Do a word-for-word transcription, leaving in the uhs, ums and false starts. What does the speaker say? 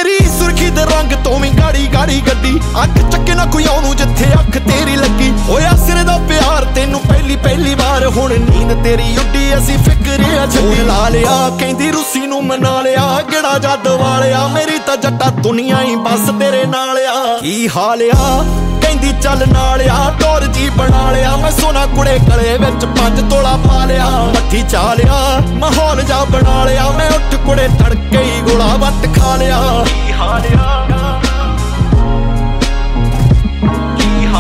तेरी सुर्खी दे रंग तो भी गाड़ी गाड़ी गड्डी अख चक्के ना कोई आउणू जिथे अख तेरी लगी होया सिरे दा प्यार तेनू पहली पहली बार हुण नींद तेरी उड्डी असी फिक्रिया छड्डी ला लिया कहंदी रूसी नू मना लिया गेड़ा जद वालिया मेरी तां जट्टा दुनिया ही बस तेरे नाल आ की हाल आ कहंदी चल नाल आ टोर जी बना लिया मैं सोना कुड़े गले विच पंज तोला पा लिया मट्ठी चा लिया माहौल जा बना लिया मैं उठ कुड़े तड़के ही गोला वट खा लिया की हाल आ